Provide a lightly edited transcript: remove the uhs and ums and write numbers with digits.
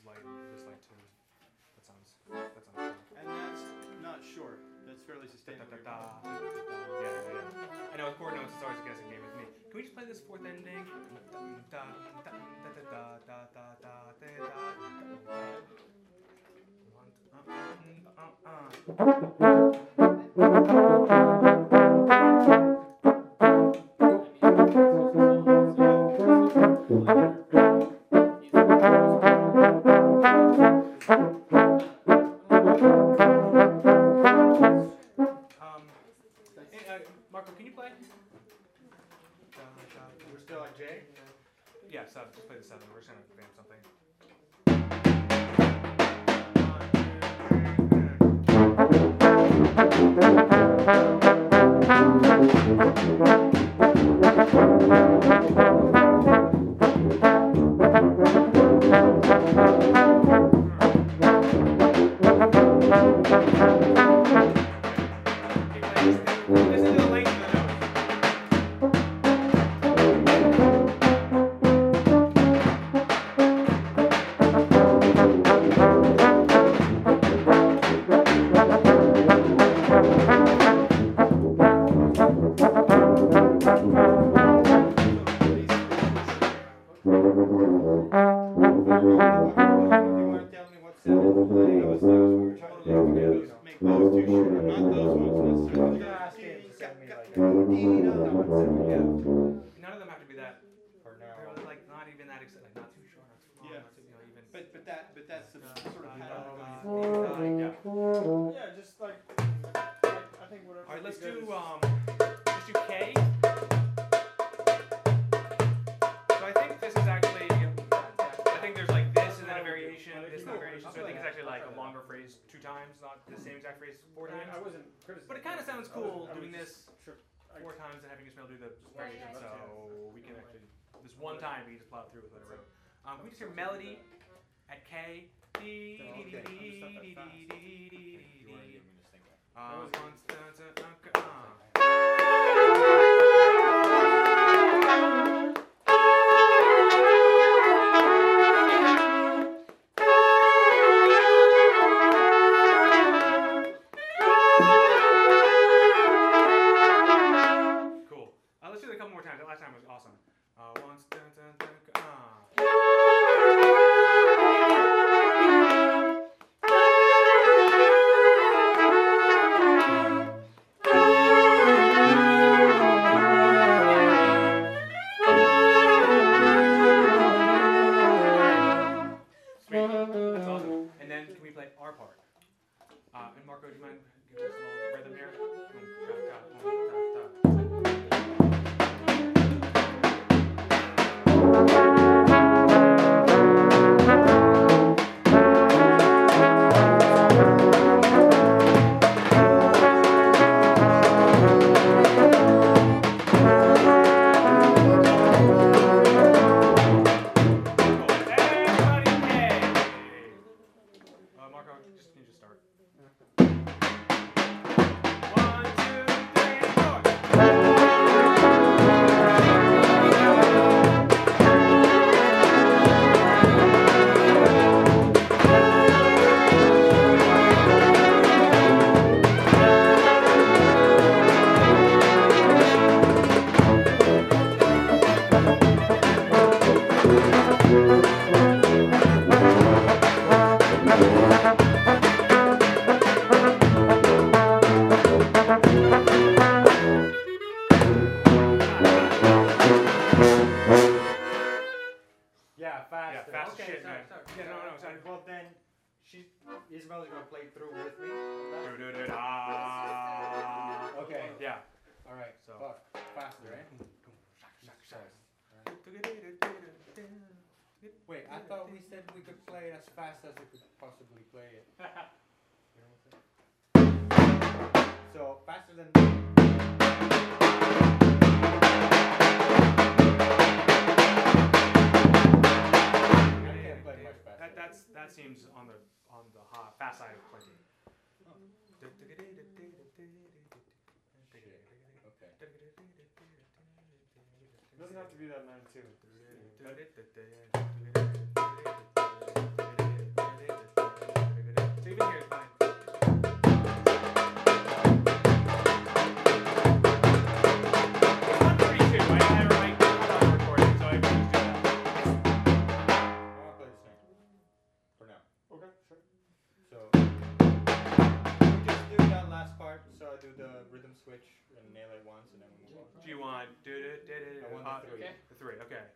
light too. That sounds cool. And that's not short. That's fairly sustainable. Yeah. I know with chord notes it's always a guessing game with me. Can we just play this fourth ending? Marco, can you play? We're still at J? Yeah, sub. Just play the 7. We're just gonna vamp something. None of them have to be that. They're like not even that exciting. Like not too short, not too long, not too even. But that's the sort of Yeah, just like I think whatever. All right, let's do K. So I think this is actually. I think there's like this and then a variation, this and a variation. So I think it's actually like a longer phrase 2 times, not the same exact phrase 4 times. I wasn't criticizing. But it kind of sounds cool doing this 4 times and having Ismail do the variation. So we can actually this one time we can just plow through with whatever. We just hear melody at K. Cool. Let's do it a couple more times. That last time was awesome. Sweet. That's awesome. And then can we play our part? And Marco, do you mind giving us a little rhythm here? Marco, can you just start? 1, 2, 3, 4. Isabel's gonna play through with me. Okay. Yeah. All right. So faster, eh? Wait, I thought we said we could play it as fast as we could possibly play it. So faster than. That seems on the fast side of plenty. Okay. It doesn't have to be that 9-2. switch and nail it once and then we move on. Do you want I want the three. Okay. The three, okay.